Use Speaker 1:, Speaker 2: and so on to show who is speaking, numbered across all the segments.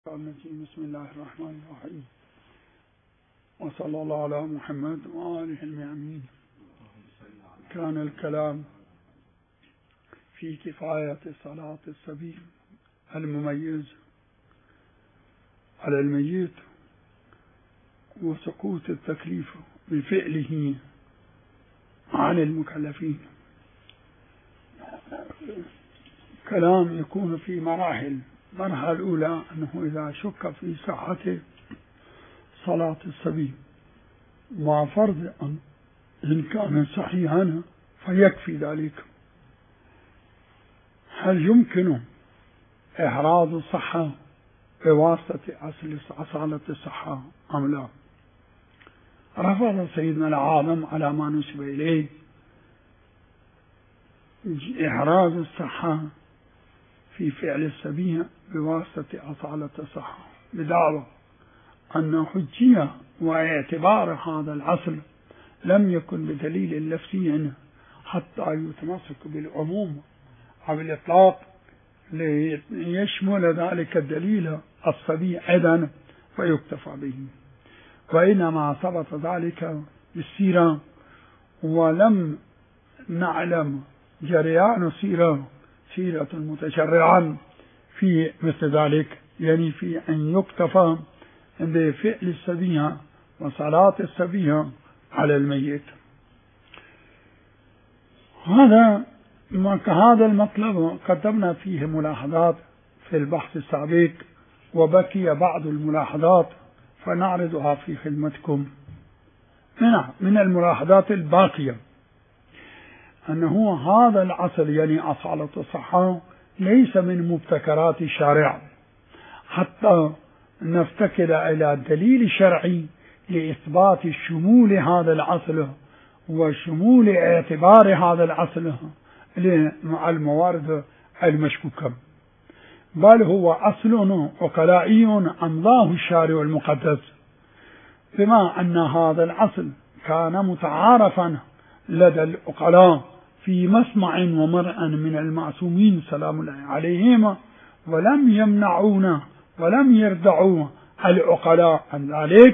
Speaker 1: بسم الله الرحمن الرحيم، وصلى الله على محمد وآله الميامين. كان الكلام في كفاية صلاة الصبي المميز على الميت وسقوط التكليف بفعله عن المكلفين. كلام يكون في مراحل. المرحلة الأولى أنه إذا شك في صحة صلاة الصبي مع فرض إن كان صحيحا فيكفي ذلك، هل يمكن إحراز الصحة بواسطة أصالة الصحة أم لا؟ رفض سيدنا العالم على ما نسب إليه إحراز الصحة في فعل السبيل بواسطة أصالة الصحة، بدعوى أن حجية واعتبار هذا الأصل لم يكن بدليل لفظي حتى يتمسك بالعموم أو الإطلاق ليشمل ذلك الدليل الصبي أيضا فيكتفى به. وإنما ثبت ذلك بالسيرة ولم نعلم جريان سيرة متشرعا في مثل ذلك، يعني في أن يكتفى بفعل السبية وصلاة السبية على الميت. هذا المطلب قدمنا فيه ملاحظات في البحث السابق، وبقي بعض الملاحظات فنعرضها في خدمتكم. من الملاحظات الباقية أنه هذا الأصل يعني أصالة الصحة ليس من مبتكرات الشارع حتى نفتكر إلى دليل شرعي لإثبات شمول هذا الأصل وشمول اعتبار هذا الأصل مع الموارد المشكوكة، بل هو أصل عقلائي أمضاه الشارع المقدس، بما أن هذا الأصل كان متعارفا لدى العقلاء في مسمع ومرأى من المعصومين سلام الله عليهم، ولم يمنعونا ولم يردعوا العقلاء عن ذلك.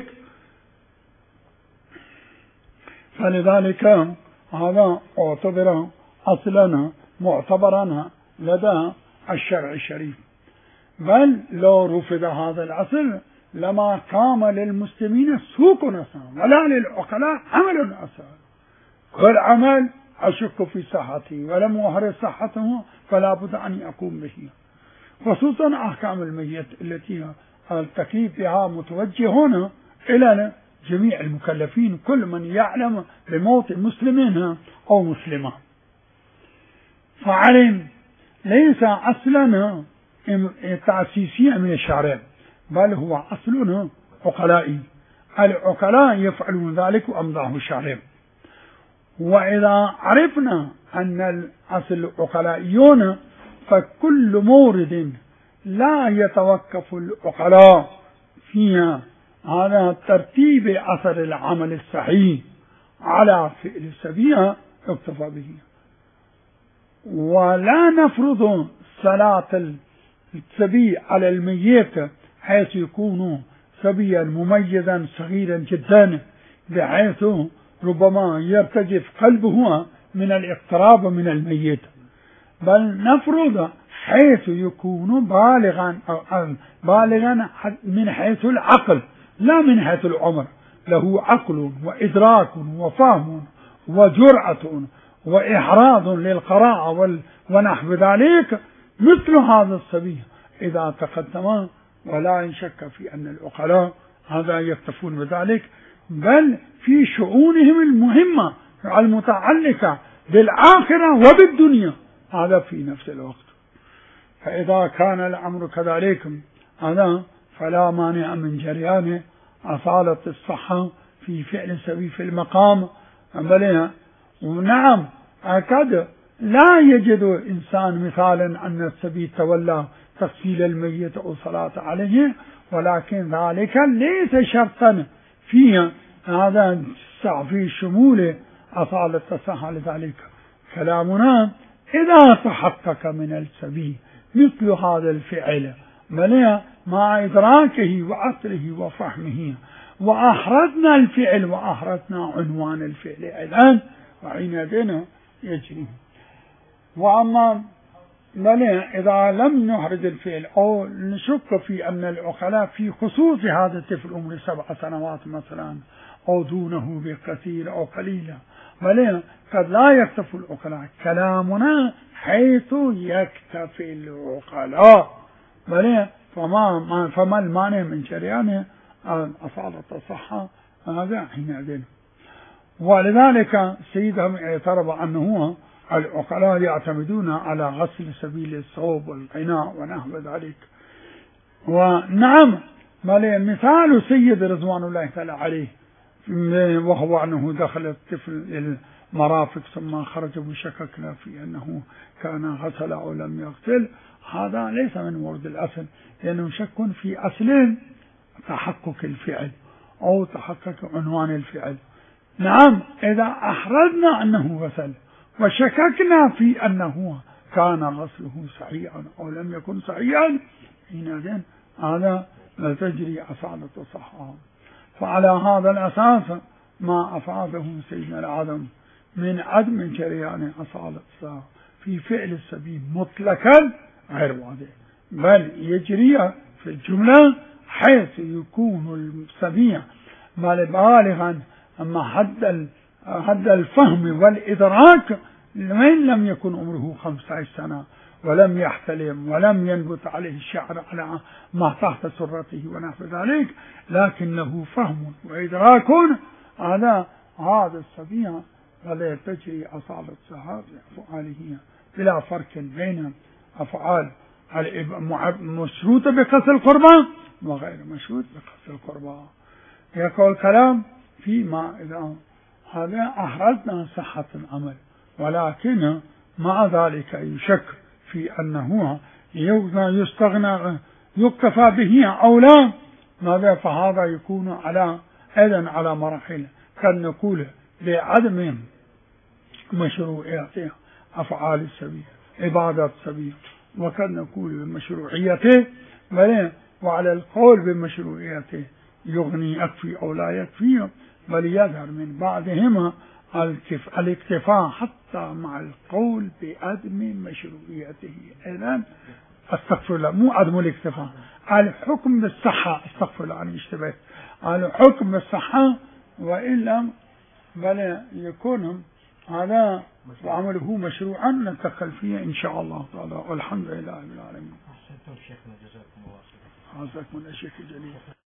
Speaker 1: فلذلك هذا اعتبر أصلا معتبرا لدى الشرع الشريف، بل لو رفض هذا الأصل لما قام للمسلمين سوق أصلا ولا للعقلاء عمل أصلا. كل عمل أشك في صحته ولم أحرز صحته فلا بد أن أقوم به، خصوصا أحكام الميت التي التكليف بها متوجه هنا إلى جميع المكلفين، كل من يعلم بموت مسلم أو مسلمة. فعلم ليس أصلا تأسيسيا من الشارع، بل هو أصل عقلائي، العقلاء يفعلون ذلك وأمضاه الشارع. وإذا عرفنا أن الأصل عقلائيون فكل مورد لا يتوقف العقلاء فيها على ترتيب أثر العمل الصحيح على فعل السبيل يكتفى به، ولا نفرض صلاة السبي على الميت حيث يكون سبيا مميزا صغيرا جدا بحيث ربما يرتجف قلبه من الاقتراب من الميت، بل نفرض حيث يكون بالغا من حيث العقل لا من حيث العمر، له عقل وإدراك وفهم وجرأة وإحراض للقراءة ونحو ذلك مثل هذا الصبي إذا تقدم، ولا شك في أن العقلاء هذا يكتفون بذلك، بل في شؤونهم المهمة المتعلقة بالآخرة وبالدنيا هذا في نفس الوقت. فإذا كان الأمر كذلك هذا فلا مانع من جريان أصالة الصحة في فعل السبي في المقام. بل ونعم أكد لا يجد إنسان مثالا أن السبي تولى تغسيل الميت أو صلاة عليه، ولكن ذلك ليس شرطا فيه هذا في شمول أصالة الصحة. لذلك كلامنا إذا تحقق من السبي مثل هذا الفعل بل مع إدراكه وعقله وفهمه، وأحرزنا الفعل وأحرزنا عنوان الفعل أيضا، وحينئذ يجري. وأما بل إذا لم نحرز الفعل أو نشك في أن العقلاء في خصوص هذا الطفل عمره 7 سنوات مثلا أو دونه بكثير أو قليلا، بل قد لا يكتفي العقلاء، كلامنا حيث يكتفي العقلاء، بل فما المانع من شريان أصالة الصحة هذا حينئذ. ولذلك سيدهم اعترف أنه العقلاء يعتمدون على غسل سبيل الثوب والقناع ونحو ذلك. ونعم مثال سيد رضوان الله تعالى عليه، وهو أنه دخل الطفل المرافق ثم خرج وشككنا في أنه كان غسل أو لم يغسل، هذا ليس من ورد الأصل، لأنه شك في أصل تحقق الفعل أو تحقق عنوان الفعل. نعم إذا أحرزنا أنه غسل وشككنا في أنه كان غسله صحيحا أو لم يكن صحيحا، حينئذ هذا لا تجري أصالة الصحة. فعلى هذا الأساس ما أفاده سيدنا العظم من عدم جريان أصالة الصحة في فعل السبيل مطلقا غير واضح، بل يجري في الجملة حيث يكون السبيل بالغا أما حد الفهم والإدراك، من لم يكن عمره 15 سنة ولم يحتلم ولم ينبت عليه الشعر على ما تحت سرته ونحو ذلك، لكن له فهم وإدراك، هذا السبيل ولا تجري أصالة الصحابة أفعاله بلا فرق بين أفعال مشروطة بقصد القربان وغير مشروط بقصد القربان. يقول الكلام فيما إذا هذا أحرزنا صحة العمل، ولكن مع ذلك يشك في أنه يستغنى يكتفى به أو لا، ماذا فهذا يكون أيضا على مراحل. قد نقول بعدم مشروعية أفعال السبيل عبادة السبيل، وقد نقول بمشروعيته، وعلى القول بمشروعيته يغني يكفي أو لا يكفي، بل يظهر من بعضهما الاكتفاء حتى مع القول بعدم مشروعيته. إذن استغفر الله، مو عدم الاكتفاء، الحكم بالصحة، استغفر الله عن اشتباه، الحكم بالصحة، وإلا بل يكون هذا وعمله مشروعا نتدخل فيه إن شاء الله تعالى، والحمد لله رب العالمين.
Speaker 2: أحسنتم شيخنا، جزاكم الله خيرا.
Speaker 1: جزاكم الله شيخ جليل.